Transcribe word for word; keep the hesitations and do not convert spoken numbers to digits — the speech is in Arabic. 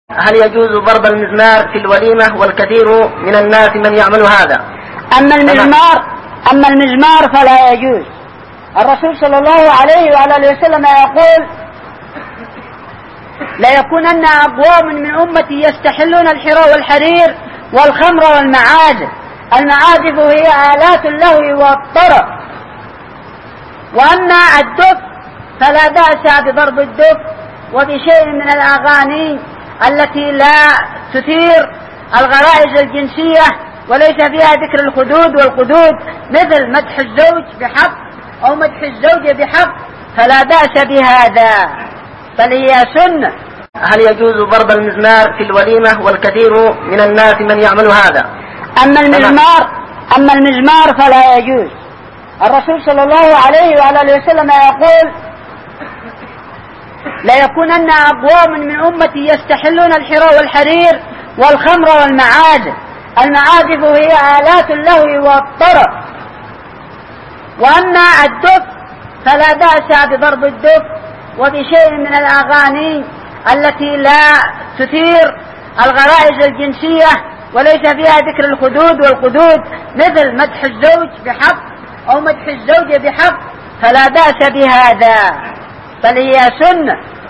هل يجوز ضرب المزمار في الوليمة والكثير من الناس من يعمل هذا؟ أما المزمار أما المزمار فلا يجوز. الرسول صلى الله عليه وعلى آله وسلم يقول: ليكونن أقوام من أمتي يستحلون الحرى والحرير والخمر والمعازف. المعازف هي آلات اللهو والطرب. وأما الدف فلا بأس بضرب الدف وبشيء من الأغاني التي لا تثير الغرائز الجنسية وليس فيها ذكر الخدود والقدود، مثل مدح الزوج بحق أو مدح الزوجة بحق، فلا بأس بهذا، بل هي سنة. هل يجوز ضرب المزمار في الوليمة والكثير من الناس من يعمل هذا؟ أما المزمار أما المزمار فلا يجوز. الرسول صلى الله عليه وعلى آله وسلم يقول: ليكونن أقوام من أمتي يستحلون الحرى والحرير والخمر والمعازف. المعازف هي آلات اللهو والطرب. وأما الدف فلا بأس بضرب الدف وبشيء من الأغاني التي لا تثير الغرائز الجنسية وليس فيها ذكر الخدود والقدود، مثل مدح الزوج بحق أو مدح الزوجة بحق، فلا بأس بهذا، بل هي سنة.